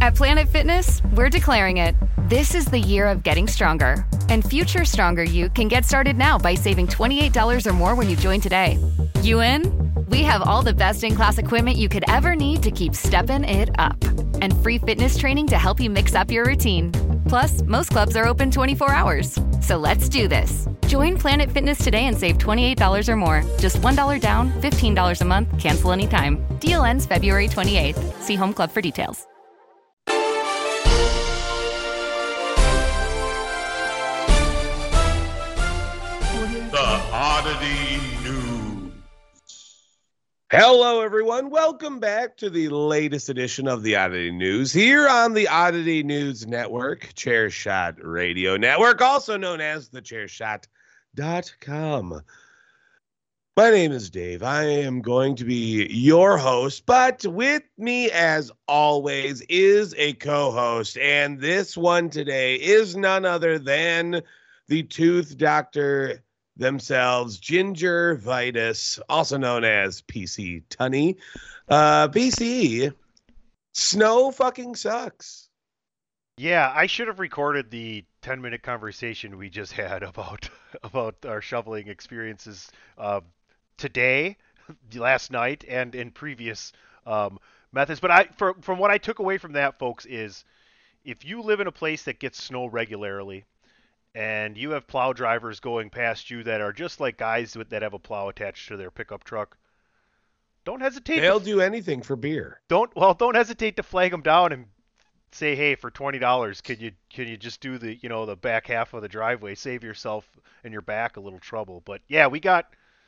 At Planet Fitness, we're declaring it. This is the year of getting stronger. And future stronger you can get started now by saving $28 or more when you join today. You in? We have all the best in-class equipment you could ever need to keep stepping it up. And free fitness training to help you mix up your routine. Plus, most clubs are open 24 hours. So let's do this. Join Planet Fitness today and save $28 or more. Just $1 down, $15 a month, cancel anytime. Deal ends February 28th. See Home Club for details. The Oddity News. Hello, everyone. Welcome back to the latest edition of the Oddity News here on the Oddity News Network, Chairshot Radio Network, also known as the Chairshot.com. My name is Dave. I am going to be your host, but with me, as always, is a co-host, and this one today is none other than the tooth doctor themselves, Gingivitis, also known as PC Tunney. PC, snow fucking sucks. Yeah, I should have recorded the 10-minute conversation we just had about our shoveling experiences today, last night, and in previous methods. But from what I took away from that, folks, is if you live in a place that gets snow regularly, and you have plow drivers going past you that are just like guys that have a plow attached to their pickup truck, don't hesitate. They'll do anything for beer. Don't hesitate to flag them down and say, hey, for $20, can you just do the back half of the driveway, save yourself and your back a little trouble. But yeah, we got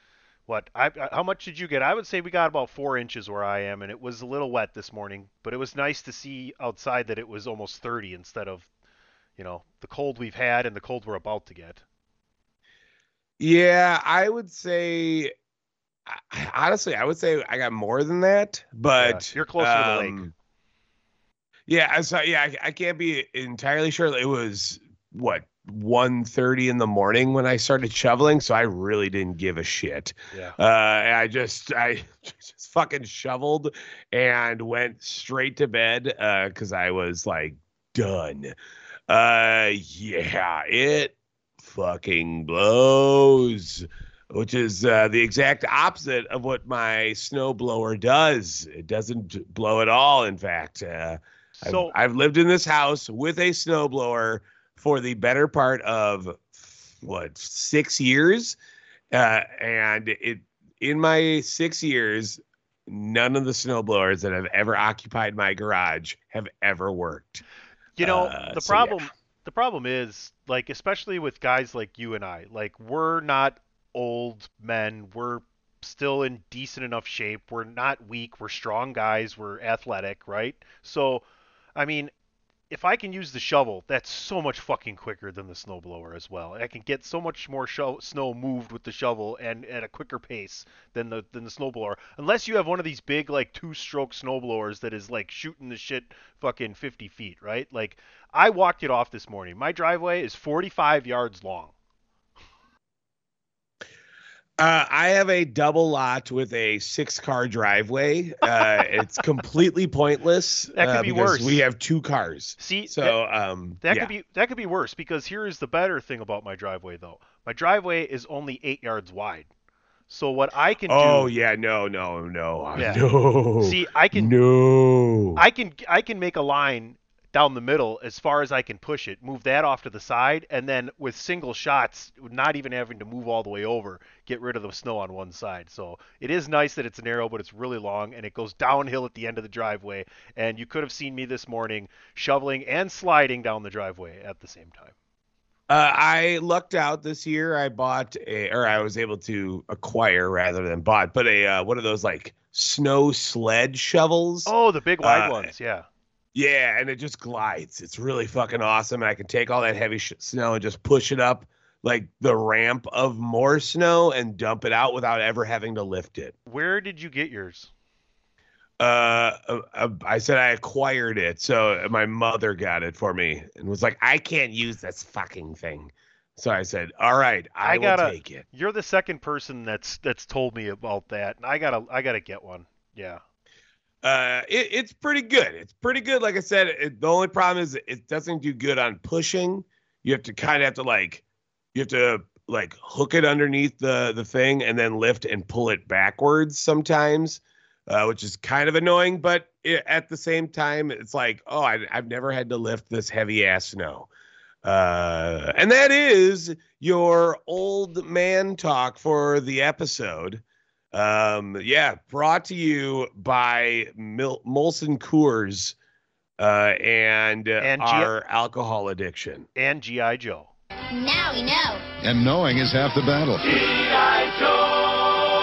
how much did you get? I would say we got about 4 inches where I am, and it was a little wet this morning, but it was nice to see outside that it was almost 30 instead of the cold we've had and the cold we're about to get. Yeah, I would say, honestly, I got more than that, but yeah, you're closer to the lake. Yeah, I can't be entirely sure. It was 1:30 in the morning when I started shoveling, so I really didn't give a shit. Yeah. I just fucking shoveled and went straight to bed because I was like done. Yeah, it fucking blows, which is the exact opposite of what my snowblower does. It doesn't blow at all. In fact, I've lived in this house with a snowblower for the better part of 6 years, and in my 6 years, none of the snowblowers that have ever occupied my garage have ever worked. The problem is, like, especially with guys like you and I, like, we're not old men. We're still in decent enough shape. We're not weak. We're strong guys. We're athletic, right? So, I mean, if I can use the shovel, that's so much fucking quicker than the snowblower as well. I can get so much more snow moved with the shovel and at a quicker pace than the snowblower. Unless you have one of these big, like, 2-stroke snowblowers that is, like, shooting the shit fucking 50 feet, right? Like, I walked it off this morning. My driveway is 45 yards long. I have a double lot with a 6-car driveway. It's completely pointless. That could be worse. We have 2 cars. See, so that could be worse, because here is the better thing about my driveway, though. My driveway is only 8 yards wide. So what I can do? Oh yeah, no. Yeah. No. See, I can make a line down the middle as far as I can push it, move that off to the side, and then with single shots, not even having to move all the way over, get rid of the snow on one side. So it is nice that it's narrow, but it's really long, and it goes downhill at the end of the driveway. And you could have seen me this morning shoveling and sliding down the driveway at the same time. I lucked out this year. I was able to acquire rather than bought, but one of those like snow sled shovels. Oh, the big wide ones, yeah. Yeah, and it just glides. It's really fucking awesome. And I can take all that heavy snow and just push it up like the ramp of more snow and dump it out without ever having to lift it. Where did you get yours? I said I acquired it. So my mother got it for me and was like, I can't use this fucking thing. So I said, all right, I will take it. You're the second person that's told me about that. And I gotta get one. Yeah. It's pretty good. It's pretty good. Like I said, the only problem is it doesn't do good on pushing. You have to kind of hook it underneath the thing and then lift and pull it backwards sometimes, which is kind of annoying. But at the same time, it's like, oh, I've never had to lift this heavy ass snow. And that is your old man talk for the episode. Brought to you by Molson Coors and our alcohol addiction. And G.I. Joe. Now we know. And knowing is half the battle. G.I. Joe!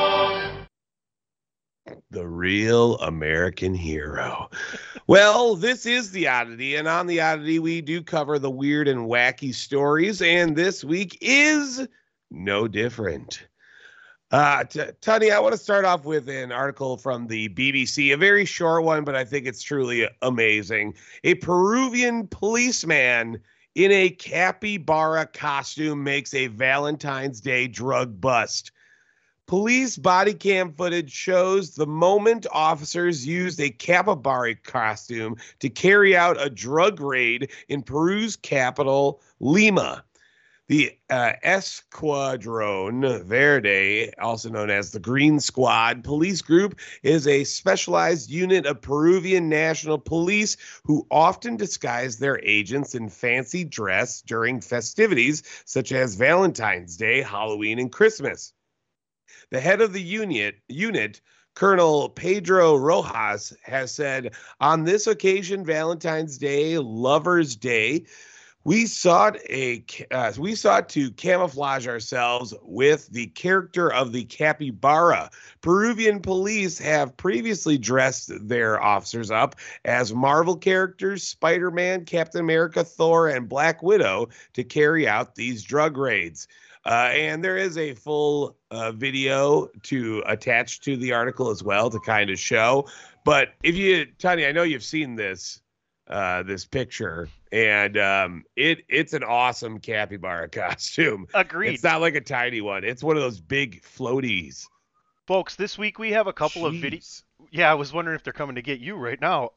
The real American hero. Well, this is The Oddity, and on The Oddity, we do cover the weird and wacky stories, and this week is no different. Tony, I want to start off with an article from the BBC, a very short one, but I think it's truly amazing. A Peruvian policeman in a capybara costume makes a Valentine's Day drug bust. Police body cam footage shows the moment officers used a capybara costume to carry out a drug raid in Peru's capital, Lima. The Escuadrón Verde, also known as the Green Squad police group, is a specialized unit of Peruvian National Police who often disguise their agents in fancy dress during festivities such as Valentine's Day, Halloween, and Christmas. The head of the unit, Colonel Pedro Rojas, has said, on this occasion, Valentine's Day, Lover's Day, we sought to camouflage ourselves with the character of the capybara. Peruvian police have previously dressed their officers up as Marvel characters, Spider-Man, Captain America, Thor, and Black Widow to carry out these drug raids. And there is a full video to attach to the article as well to kind of show. But Tony, I know you've seen this picture, and it's an awesome capybara costume. Agreed. It's not like a tiny one. It's one of those big floaties. Folks, this week we have a couple of videos. Yeah, I was wondering if they're coming to get you right now.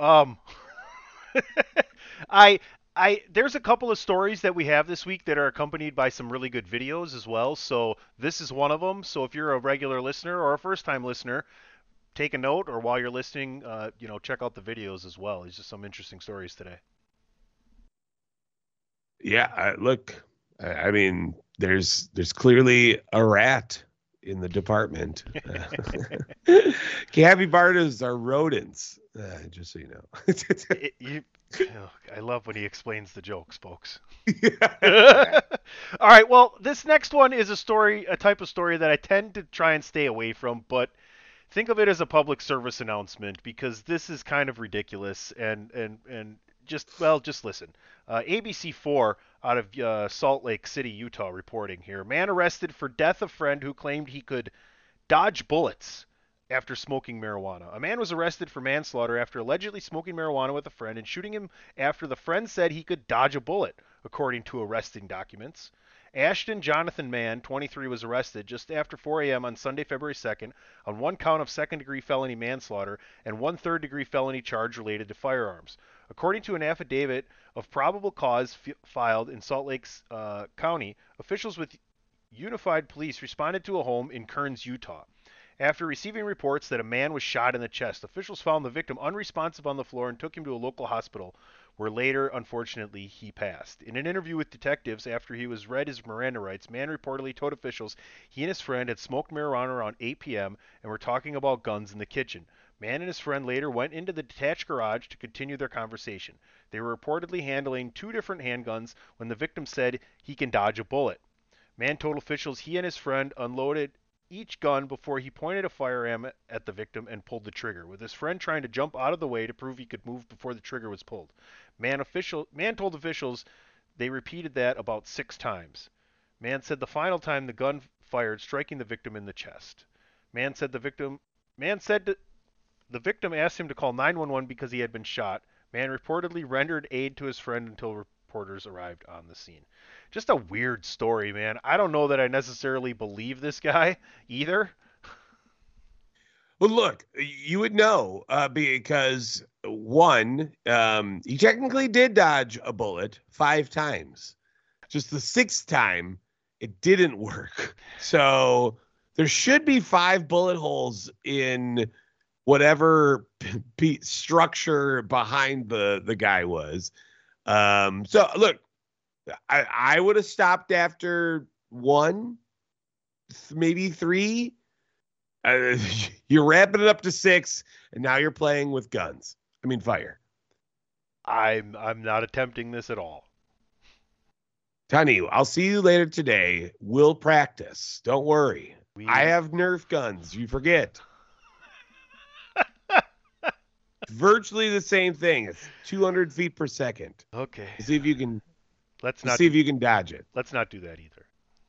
There's a couple of stories that we have this week that are accompanied by some really good videos as well. So this is one of them. So if you're a regular listener or a first-time listener, take a note, or while you're listening, check out the videos as well. There's just some interesting stories today. Yeah, look, I mean, there's clearly a rat in the department. Capybaras are rodents, just so you know. I love when he explains the jokes, folks. All right, well, this next one is a type of story that I tend to try and stay away from, but think of it as a public service announcement because this is kind of ridiculous and just listen. ABC4 out of Salt Lake City, Utah, reporting here. Man arrested for death of friend who claimed he could dodge bullets after smoking marijuana. A man was arrested for manslaughter after allegedly smoking marijuana with a friend and shooting him after the friend said he could dodge a bullet, according to arresting documents. Ashton Jonathan Mann, 23, was arrested just after 4 a.m. on Sunday, February 2nd, on one count of second-degree felony manslaughter and one third-degree felony charge related to firearms. According to an affidavit of probable cause filed in Salt Lake County, officials with Unified Police responded to a home in Kearns, Utah. After receiving reports that a man was shot in the chest, officials found the victim unresponsive on the floor and took him to a local hospital, where later, unfortunately, he passed. In an interview with detectives after he was read his Miranda rights, Mann reportedly told officials he and his friend had smoked marijuana around 8 p.m. and were talking about guns in the kitchen. Mann and his friend later went into the detached garage to continue their conversation. They were reportedly handling 2 different handguns when the victim said he can dodge a bullet. Mann told officials he and his friend unloaded each gun before he pointed a firearm at the victim and pulled the trigger, with his friend trying to jump out of the way to prove he could move before the trigger was pulled. Mann told officials they repeated that about 6 times. Mann said the final time the gun fired, striking the victim in the chest. Mann said the victim asked him to call 911 because he had been shot. Mann reportedly rendered aid to his friend until reporters arrived on the scene. Just a weird story, man. I don't know that I necessarily believe this guy either. Well, look, you would know because one, he technically did dodge a bullet 5 times. Just the 6th time, it didn't work. So there should be 5 bullet holes in whatever structure behind the guy was. So look, I would have stopped after 1, maybe 3. You're wrapping it up to 6, and now you're playing with guns. I mean, fire. I'm not attempting this at all. Telling you, I'll see you later today. We'll practice. Don't worry. I have Nerf guns. You forget. Virtually the same thing. It's 200 feet per second. Okay. See if you can. See if you can dodge it. Let's not do that either.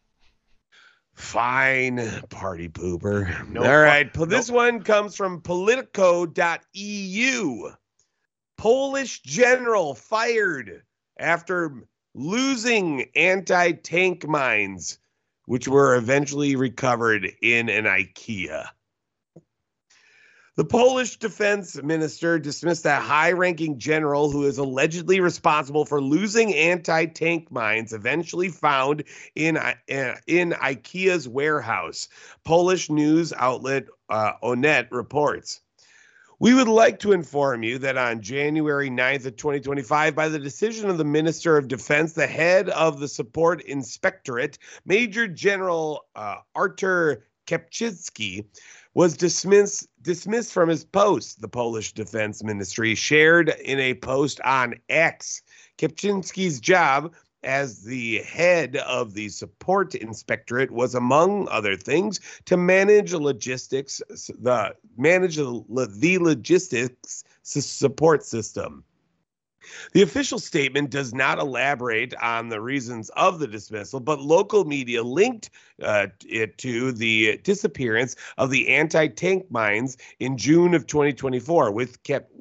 Fine, party pooper. All right. This one comes from Politico.eu. Polish general fired after losing anti-tank mines, which were eventually recovered in an IKEA. The Polish defense minister dismissed a high-ranking general who is allegedly responsible for losing anti-tank mines eventually found in IKEA's warehouse. Polish news outlet Onet reports. We would like to inform you that on January 9th of 2025, by the decision of the Minister of Defense, the head of the Support Inspectorate, Major General Artur Kepczynski, was dismissed from his post, the Polish Defense Ministry shared in a post on X. Kepczynski's job as the head of the Support Inspectorate was, among other things, to manage the logistics support system. The official statement does not elaborate on the reasons of the dismissal, but local media linked it to the disappearance of the anti-tank mines in June of 2024, which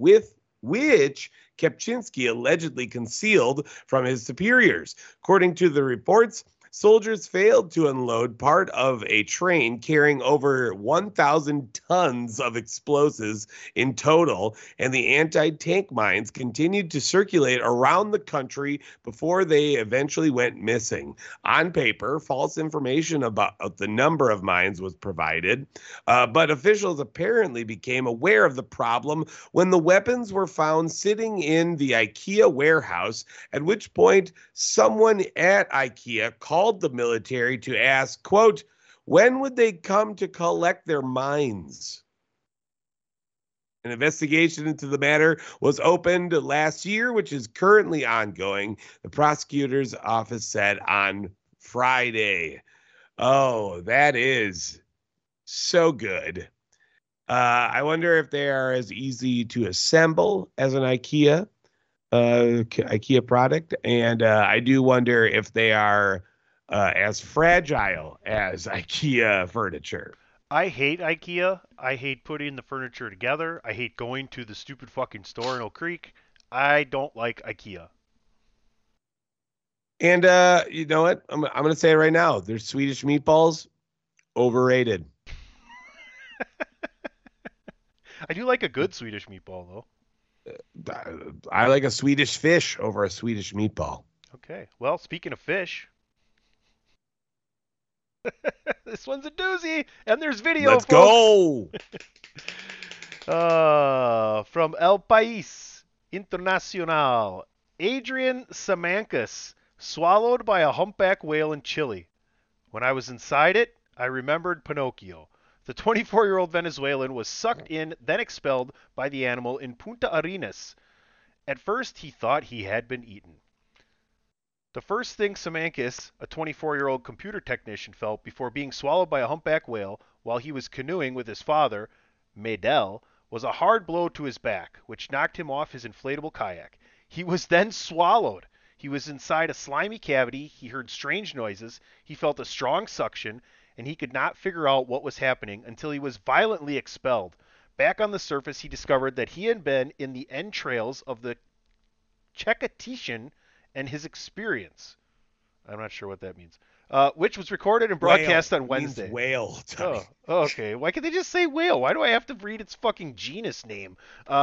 Kepczynski allegedly concealed from his superiors. According to the reports, soldiers failed to unload part of a train carrying over 1,000 tons of explosives in total, and the anti-tank mines continued to circulate around the country before they eventually went missing. On paper, false information about the number of mines was provided, but officials apparently became aware of the problem when the weapons were found sitting in the IKEA warehouse, at which point someone at IKEA called the military to ask, quote, when would they come to collect their mines? An investigation into the matter was opened last year, which is currently ongoing, the prosecutor's office said on Friday. Oh, that is so good. I wonder if they are as easy to assemble as an IKEA product, and I do wonder if they are as fragile as IKEA furniture. I hate IKEA. I hate putting the furniture together. I hate going to the stupid fucking store in Oak Creek. I don't like IKEA. And you know what? I'm going to say it right now. Their Swedish meatballs, overrated. I do like a good Swedish meatball, though. I like a Swedish fish over a Swedish meatball. Okay. Well, speaking of fish, this one's a doozy, and there's video. Let's folks. Go. From El País Internacional, Adrian Simancas swallowed by a humpback whale in Chile. When I was inside it, I remembered Pinocchio. The 24-year-old Venezuelan was sucked in, then expelled by the animal in Punta Arenas. At first, he thought he had been eaten. The first thing Simancas, a 24-year-old computer technician, felt before being swallowed by a humpback whale while he was canoeing with his father, Medel, was a hard blow to his back, which knocked him off his inflatable kayak. He was then swallowed. He was inside a slimy cavity. He heard strange noises. He felt a strong suction, and he could not figure out what was happening until he was violently expelled. Back on the surface, he discovered that he had been in the entrails of the Chekatian and his experience. I'm not sure what that means. which was recorded and broadcast on Wednesday. Whale. Oh, okay. Why can't they just say whale? Why do I have to read its fucking genus name?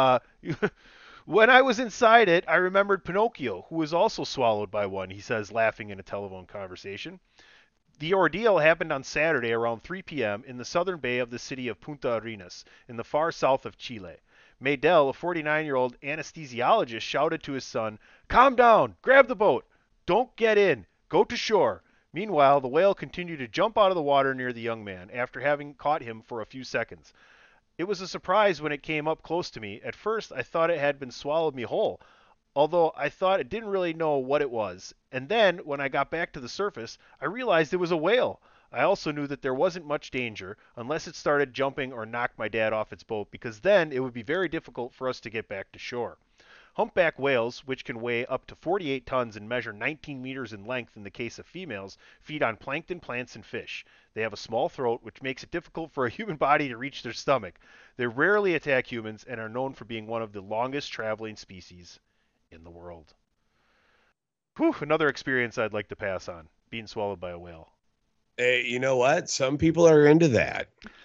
When I was inside it, I remembered Pinocchio, who was also swallowed by one, he says, laughing in a telephone conversation. The ordeal happened on Saturday around 3 p.m. in the southern bay of the city of Punta Arenas, in the far south of Chile. Maydell, a 49-year-old anesthesiologist, shouted to his son, "Calm down! Grab the boat! Don't get in! Go to shore!" Meanwhile, the whale continued to jump out of the water near the young man, after having caught him for a few seconds. It was a surprise when it came up close to me. At first, I thought it had been swallowed me whole, although I thought it didn't really know what it was. And then, when I got back to the surface, I realized it was a whale. I also knew that there wasn't much danger, unless it started jumping or knocked my dad off its boat, because then it would be very difficult for us to get back to shore. Humpback whales, which can weigh up to 48 tons and measure 19 meters in length in the case of females, feed on plankton, plants, and fish. They have a small throat, which makes it difficult for a human body to reach their stomach. They rarely attack humans and are known for being one of the longest traveling species in the world. Whew, another experience I'd like to pass on, being swallowed by a whale. Hey, you know what? Some people are into that.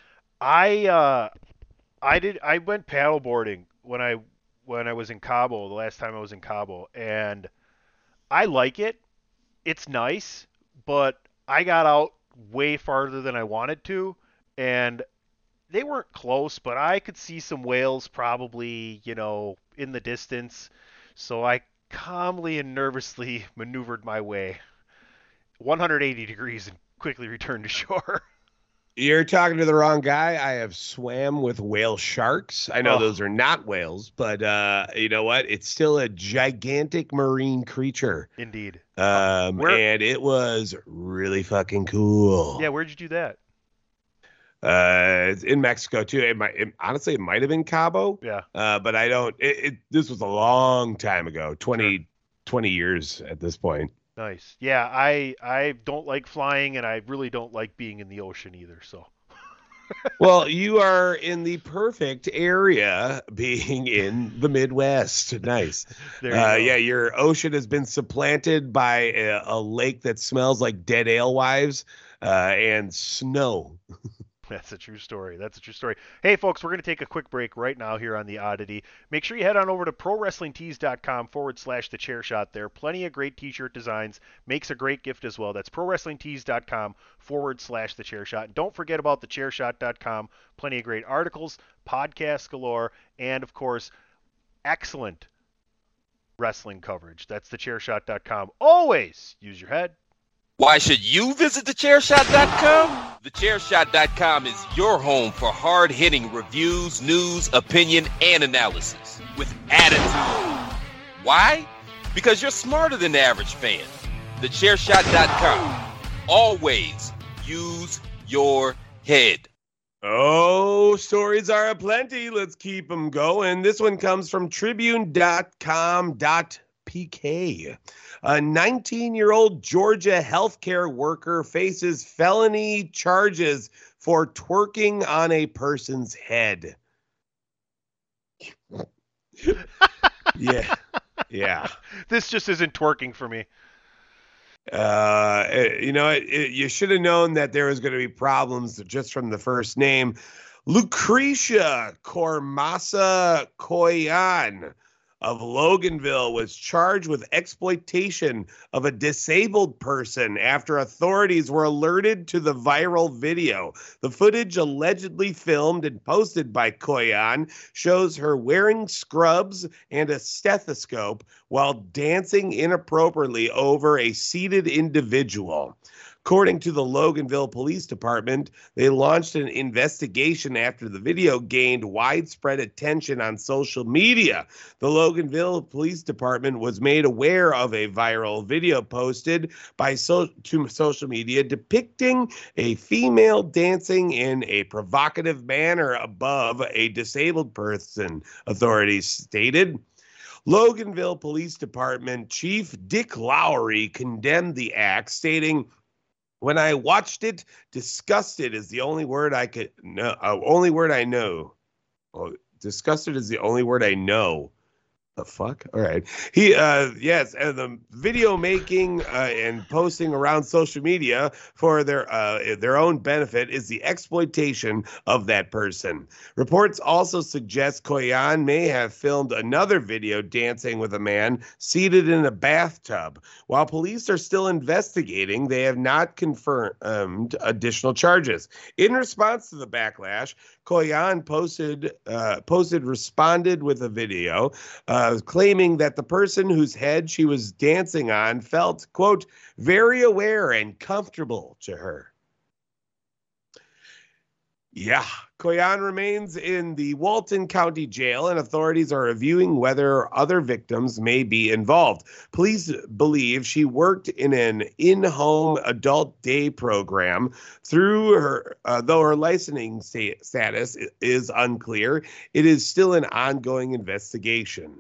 I went paddleboarding when I was in Cabo, the last time I was in Cabo, and I like it. It's nice, but I got out way farther than I wanted to, and they weren't close, but I could see some whales probably, in the distance. So I calmly and nervously maneuvered my way 180 degrees and quickly returned to shore. You're talking to the wrong guy. I have swam with whale sharks. I know those are not whales, but you know what? It's still a gigantic marine creature. Indeed. And it was really fucking cool. Yeah, where'd you do that? It's in Mexico too. Honestly, it might have been Cabo. Yeah. But I don't. This was a long time ago. 20 years at this point. Nice. Yeah, I don't like flying, and I really don't like being in the ocean either. So. Well, you are in the perfect area, being in the Midwest. Nice. Yeah, your ocean has been supplanted by a lake that smells like dead alewives and snow. That's a true story. Hey, folks, we're going to take a quick break right now here on The Oddity. Make sure you head on over to ProWrestlingTees.com/TheChairShot there. Plenty of great t-shirt designs. Makes a great gift as well. That's ProWrestlingTees.com/TheChairShot. And don't forget about TheChairShot.com. Plenty of great articles, podcasts galore, and, of course, excellent wrestling coverage. That's TheChairShot.com. Always use your head. Why should you visit TheChairShot.com? TheChairShot.com is your home for hard-hitting reviews, news, opinion, and analysis with attitude. Why? Because you're smarter than the average fan. TheChairShot.com. Always use your head. Oh, stories are aplenty. Let's keep them going. This one comes from Tribune.com.pk. A 19-year-old Georgia healthcare worker faces felony charges for twerking on a person's head. Yeah. This just isn't twerking for me. You should have known that there was going to be problems just from the first name. Lucretia Cormasa Coyan of Loganville was charged with exploitation of a disabled person after authorities were alerted to the viral video. The footage, allegedly filmed and posted by Coyan, shows her wearing scrubs and a stethoscope while dancing inappropriately over a seated individual. According to the Loganville Police Department, they launched an investigation after the video gained widespread attention on social media. The Loganville Police Department was made aware of a viral video posted by to social media depicting a female dancing in a provocative manner above a disabled person, authorities stated. Loganville Police Department Chief Dick Lowry condemned the act, stating, "When I watched it, disgusted is the only word I could know. Disgusted is the only word I know. The fuck? All right. He yes, and the video making and posting around social media for their own benefit is the exploitation of that person. Reports also suggest Koyan may have filmed another video dancing with a man seated in a bathtub. While police are still investigating, they have not confirmed additional charges. In response to the backlash, Koyan responded with a video claiming that the person whose head she was dancing on felt, quote, very aware and comfortable to her. Yeah, Koyan remains in the Walton County Jail, and authorities are reviewing whether other victims may be involved. Police believe she worked in an in-home adult day program. Through her, though her licensing status is unclear, it is still an ongoing investigation.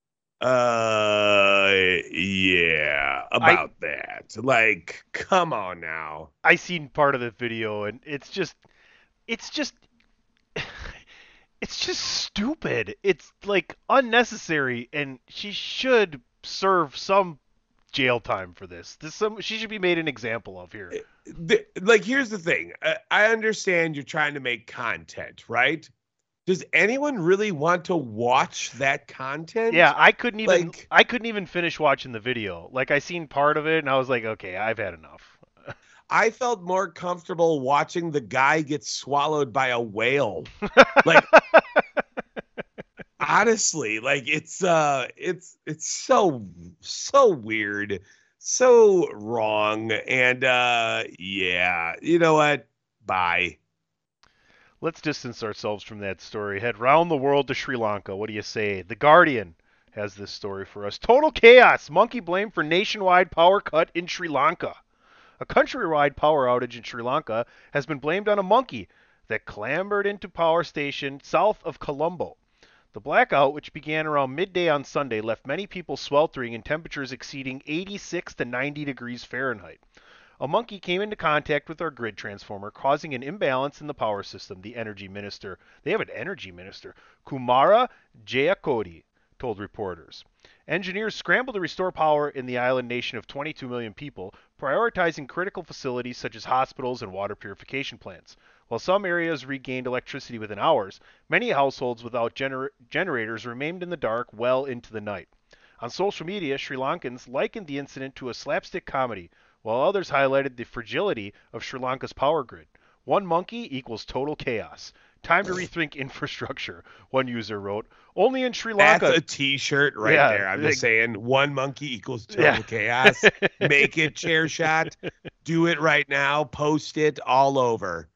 Yeah, about that. Like, come on now. I seen part of the video, and it's just stupid. It's like unnecessary, and she should serve some jail time for this. She should be made an example of here. Like, here's the thing. I understand you're trying to make content, right? Does anyone really want to watch that content? Yeah, I couldn't even finish watching the video. Like, I seen part of it, and I was like, okay, I've had enough. I felt more comfortable watching the guy get swallowed by a whale. Like, honestly, like it's so weird, so wrong, and yeah, you know what? Bye. Let's distance ourselves from that story. Head round the world to Sri Lanka. What do you say? The Guardian has this story for us. Total chaos. Monkey blamed for nationwide power cut in Sri Lanka. A countrywide power outage in Sri Lanka has been blamed on a monkey that clambered into power station south of Colombo. The blackout, which began around midday on Sunday, left many people sweltering in temperatures exceeding 86 to 90 degrees Fahrenheit. A monkey came into contact with our grid transformer, causing an imbalance in the power system, they have an energy minister, Kumara Jayakody, told reporters. Engineers scrambled to restore power in the island nation of 22 million people, prioritizing critical facilities such as hospitals and water purification plants. While some areas regained electricity within hours, many households without generators remained in the dark well into the night. On social media, Sri Lankans likened the incident to a slapstick comedy, while others highlighted the fragility of Sri Lanka's power grid. One monkey equals total chaos. Time to rethink infrastructure, one user wrote. Only in Sri Lanka. That's a t-shirt right there. I'm just saying, one monkey equals total chaos. Make it chair shot. Do it right now. Post it all over.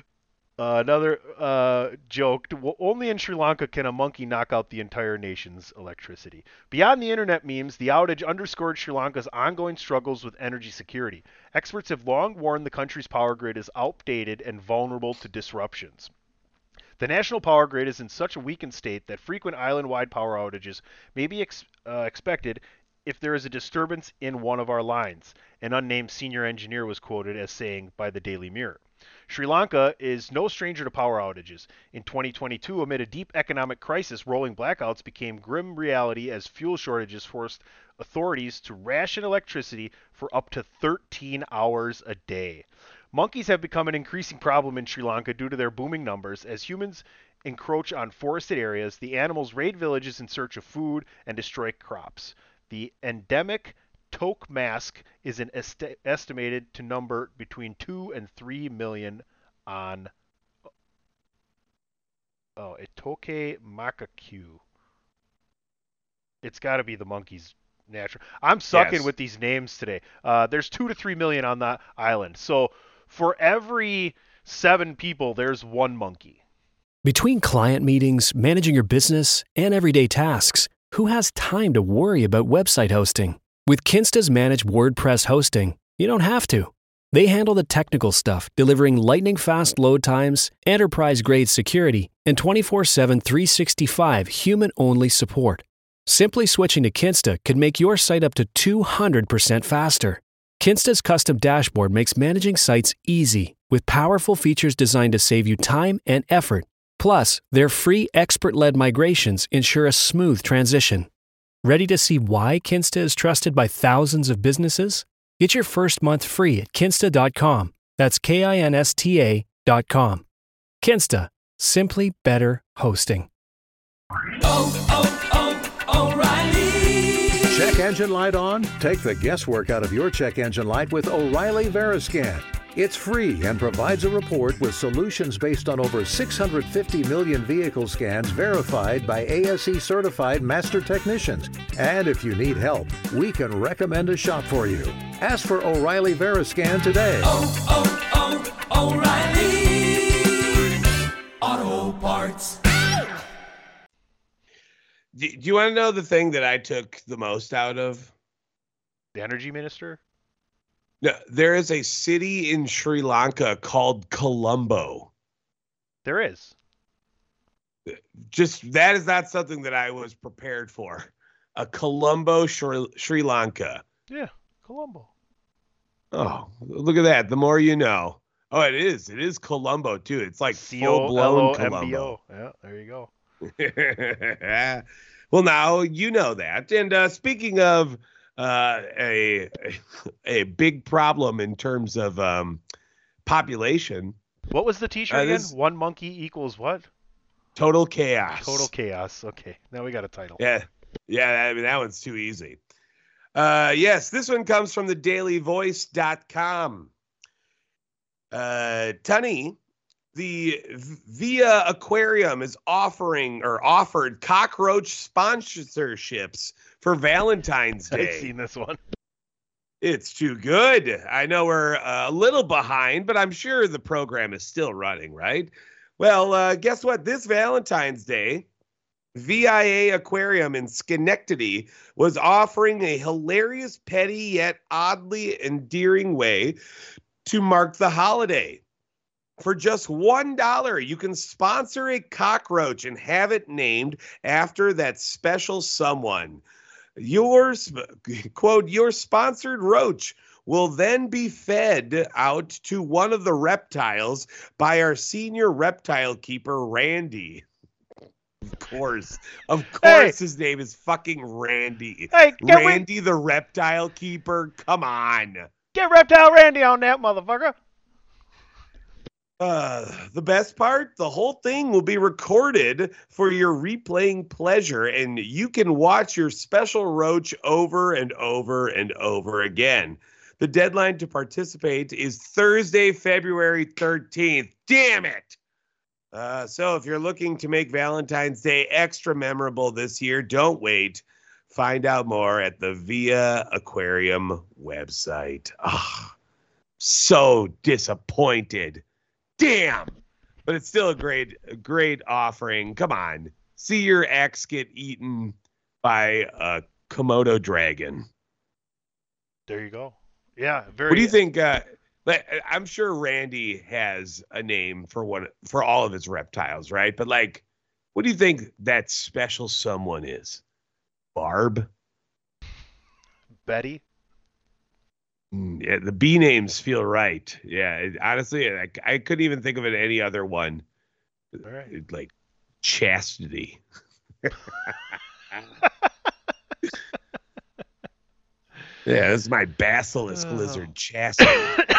Another joked, only in Sri Lanka can a monkey knock out the entire nation's electricity. Beyond the internet memes, the outage underscored Sri Lanka's ongoing struggles with energy security. Experts have long warned the country's power grid is outdated and vulnerable to disruptions. The national power grid is in such a weakened state that frequent island-wide power outages may be expected if there is a disturbance in one of our lines, an unnamed senior engineer was quoted as saying by the Daily Mirror. Sri Lanka is no stranger to power outages. In 2022, amid a deep economic crisis, rolling blackouts became grim reality as fuel shortages forced authorities to ration electricity for up to 13 hours a day. Monkeys have become an increasing problem in Sri Lanka due to their booming numbers. As humans encroach on forested areas, the animals raid villages in search of food and destroy crops. The endemic toque mask is estimated to number between 2 and 3 million on a toque macaque. It's got to be the monkey's natural. I'm sucking with these names today. There's 2 to 3 million on that island. So for every 7 people, there's 1 monkey. Between client meetings, managing your business, and everyday tasks, who has time to worry about website hosting? With Kinsta's managed WordPress hosting, you don't have to. They handle the technical stuff, delivering lightning-fast load times, enterprise-grade security, and 24/7 365 human-only support. Simply switching to Kinsta could make your site up to 200% faster. Kinsta's custom dashboard makes managing sites easy, with powerful features designed to save you time and effort. Plus, their free expert-led migrations ensure a smooth transition. Ready to see why Kinsta is trusted by thousands of businesses? Get your first month free at kinsta.com. That's KINSTA.com. Kinsta. Simply better hosting. O'Reilly. Check engine light on? Take the guesswork out of your check engine light with O'Reilly Veriscan. It's free and provides a report with solutions based on over 650 million vehicle scans verified by ASE certified master technicians. And if you need help, we can recommend a shop for you. Ask for O'Reilly Veriscan today. O'Reilly Auto Parts. Do you want to know the thing that I took the most out of? The energy minister? No, there is a city in Sri Lanka called Colombo. There is. Just that is not something that I was prepared for. A Colombo, Sri Lanka. Yeah, Colombo. Oh, look at that. The more you know. Oh, it is. It is Colombo, too. It's like full-blown Colombo. Yeah, there you go. Well, now you know that. And speaking of a big problem in terms of population. What was the T-shirt again? One monkey equals what? Total chaos. Total chaos. Okay, now we got a title. Yeah. I mean, that one's too easy. Yes, this one comes from the dailyvoice.com. Tunny, the Via Aquarium is offered cockroach sponsorships for Valentine's Day. I've seen this one. It's too good. I know we're a little behind, but I'm sure the program is still running, right? Well, guess what? This Valentine's Day, VIA Aquarium in Schenectady was offering a hilarious, petty, yet oddly endearing way to mark the holiday. For just $1, you can sponsor a cockroach and have it named after that special someone. Yours, quote, your sponsored roach will then be fed out to one of the reptiles by our senior reptile keeper, Randy. Of course, his name is fucking Randy. Hey, Randy the reptile keeper. Come on. Get Reptile Randy on that motherfucker. The best part, the whole thing will be recorded for your replaying pleasure, and you can watch your special roach over and over and over again. The deadline to participate is Thursday, February 13th. Damn it! So if you're looking to make Valentine's Day extra memorable this year, don't wait. Find out more at the Via Aquarium website. Oh, so disappointed. Damn. But it's still a great offering. Come on. See your ex get eaten by a Komodo dragon. There you go. Yeah. What do you think? I'm sure Randy has a name for all of his reptiles, right? But what do you think that special someone is? Barb? Betty? Yeah, the B names feel right. Yeah, honestly, I couldn't even think of it any other one. All right. Like Chastity. Yeah, this is my basilisk lizard, Chastity.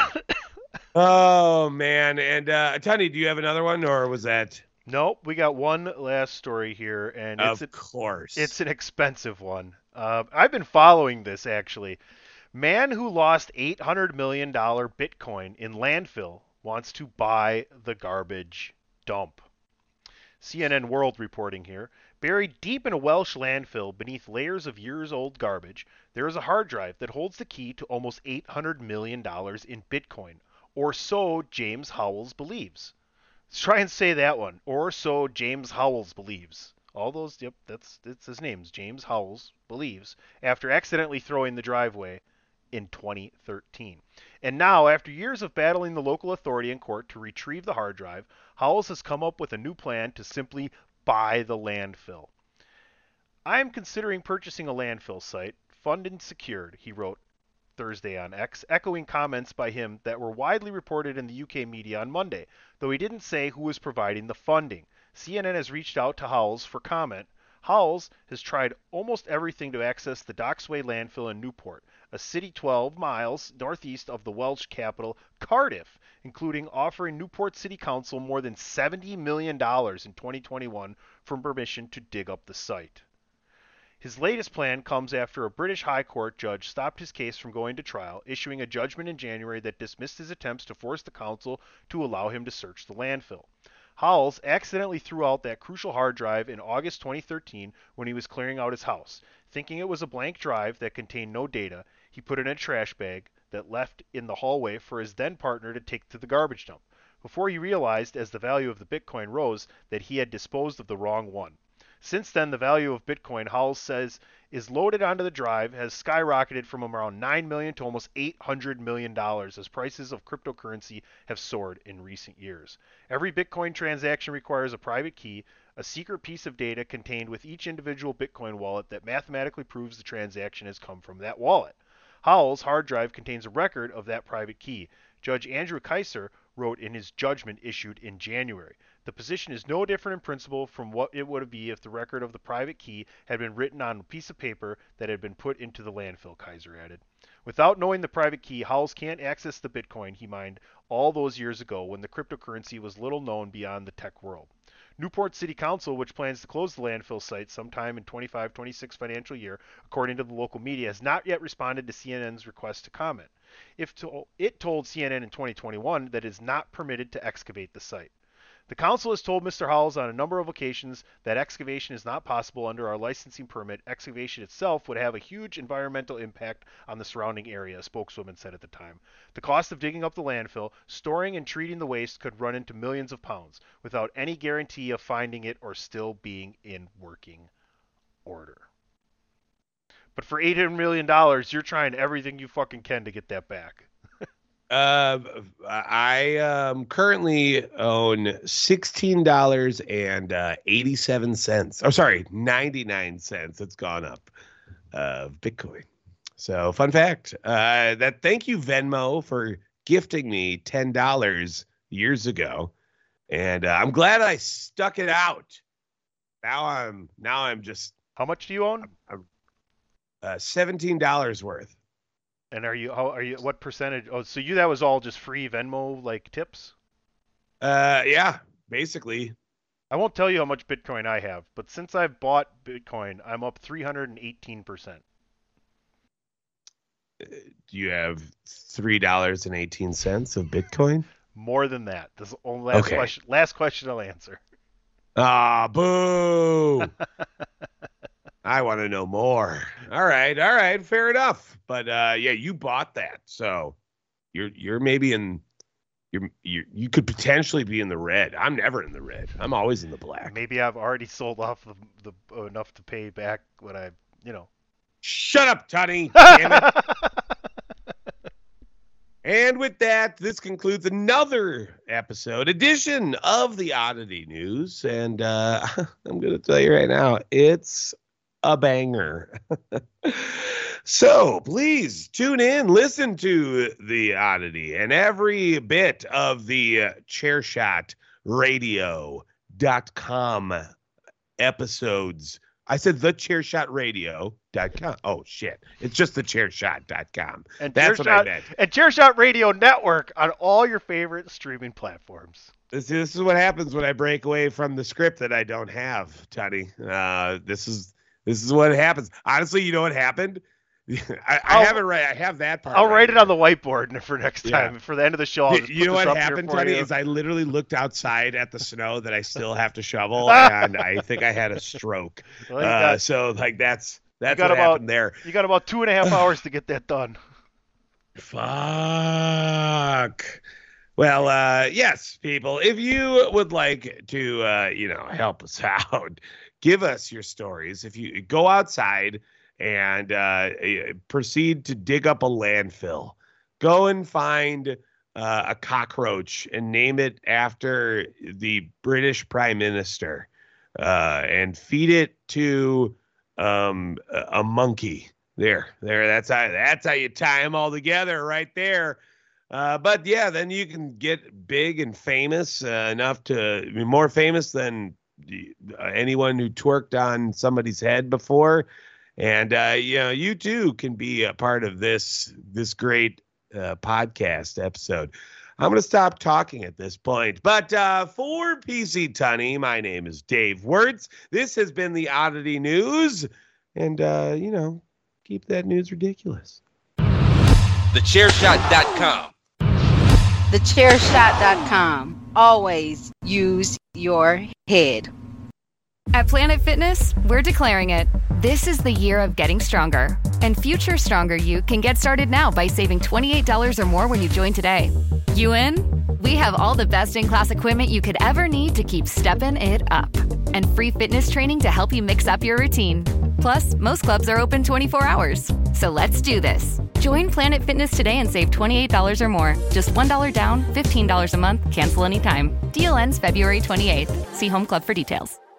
Oh, man. And, Tony, do you have another one, or was that? Nope, we got one last story here, and of course. It's an expensive one. I've been following this, actually. Man who lost $800 million Bitcoin in landfill wants to buy the garbage dump. CNN World reporting here. Buried deep in a Welsh landfill beneath layers of years-old garbage, there is a hard drive that holds the key to almost $800 million in Bitcoin, or so James Howells believes. Let's try and say that one. Or so James Howells believes. All those, yep, that's his name, James Howells believes, after accidentally throwing the driveway in 2013. And now, after years of battling the local authority in court to retrieve the hard drive, Howells has come up with a new plan to simply buy the landfill. I am considering purchasing a landfill site, funded and secured, he wrote Thursday on X, echoing comments by him that were widely reported in the UK media on Monday, though he didn't say who was providing the funding. CNN has reached out to Howells for comment. Howells has tried almost everything to access the Docksway landfill in Newport, a city 12 miles northeast of the Welsh capital, Cardiff, including offering Newport City Council more than $70 million in 2021 for permission to dig up the site. His latest plan comes after a British High Court judge stopped his case from going to trial, issuing a judgment in January that dismissed his attempts to force the council to allow him to search the landfill. Howells accidentally threw out that crucial hard drive in August 2013 when he was clearing out his house. Thinking it was a blank drive that contained no data, he put it in a trash bag that left in the hallway for his then partner to take to the garbage dump, before he realized, as the value of the Bitcoin rose, that he had disposed of the wrong one. Since then, the value of Bitcoin, Howells says, is loaded onto the drive has skyrocketed from around $9 million to almost $800 million as prices of cryptocurrency have soared in recent years. Every Bitcoin transaction requires a private key, a secret piece of data contained with each individual Bitcoin wallet that mathematically proves the transaction has come from that wallet. Howells' hard drive contains a record of that private key. Judge Andrew Kaiser wrote in his judgment issued in January. The position is no different in principle from what it would be if the record of the private key had been written on a piece of paper that had been put into the landfill, Kaiser added. Without knowing the private key, Howells can't access the Bitcoin he mined all those years ago when the cryptocurrency was little known beyond the tech world. Newport City Council, which plans to close the landfill site sometime in 25-26 financial year, according to the local media, has not yet responded to CNN's request to comment. It told CNN in 2021 that it is not permitted to excavate the site. The council has told Mr. Howells on a number of occasions that excavation is not possible under our licensing permit. Excavation itself would have a huge environmental impact on the surrounding area, a spokeswoman said at the time. The cost of digging up the landfill, storing and treating the waste could run into millions of pounds, without any guarantee of finding it or still being in working order. But for $800 million, you're trying everything you fucking can to get that back. I currently own $16.87. Oh, sorry, 99 cents. It's gone up of Bitcoin. So, fun fact. Thank you, Venmo, for gifting me $10 years ago, and I'm glad I stuck it out. Now I'm just. How much do you own? $17 worth. And what percentage? Oh, so that was all just free Venmo like tips? Yeah, basically. I won't tell you how much Bitcoin I have, but since I've bought Bitcoin, I'm up 318%. Do you have $3.18 of Bitcoin? More than that. This is the only question. Last question I'll answer. Ah, boo! I want to know more. All right, fair enough. But yeah, you bought that, so you're maybe in you could potentially be in the red. I'm never in the red. I'm always in the black. Maybe I've already sold off the enough to pay back what I. Shut up, Tony. Damn it. And with that, this concludes another edition of the Oddity News. And I'm going to tell you right now, it's a banger. So please tune in, listen to the Oddity and every bit of the ChairShotRadio.com episodes. I said thechairShotRadio.com. Oh, shit. It's just thechairshot.com. And that's what I meant. And Chairshot Radio Network on all your favorite streaming platforms. This is what happens when I break away from the script that I don't have, Tony. This is what happens. Honestly, you know what happened? I have it right. I have that part. I'll write it on the whiteboard for next time. For the end of the show, you know what happened, Tony, is I literally looked outside at the snow that I still have to shovel, and I think I had a stroke. Well, so like that's what happened there. You got about 2.5 hours to get that done. Fuck. Well, yes, people, if you would like to, help us out, give us your stories. If you go outside and proceed to dig up a landfill, go and find a cockroach and name it after the British Prime Minister, and feed it to a monkey. There. That's how you tie them all together, right there. But yeah, then you can get big and famous enough to be more famous than anyone who twerked on somebody's head before. And, you too can be a part of this great podcast episode. I'm going to stop talking at this point. But for PC Tunney, my name is Dave Wirtz. This has been the Oddity News. And, keep that news ridiculous. TheChairShot.com. TheChairShot.com. Always use your head. At Planet Fitness, we're declaring it. This is the year of getting stronger. And future stronger you can get started now by saving $28 or more when you join today. You in? We have all the best in-class equipment you could ever need to keep stepping it up. And free fitness training to help you mix up your routine. Plus, most clubs are open 24 hours. So let's do this. Join Planet Fitness today and save $28 or more. Just $1 down, $15 a month, cancel anytime. Deal ends February 28th. See Home Club for details.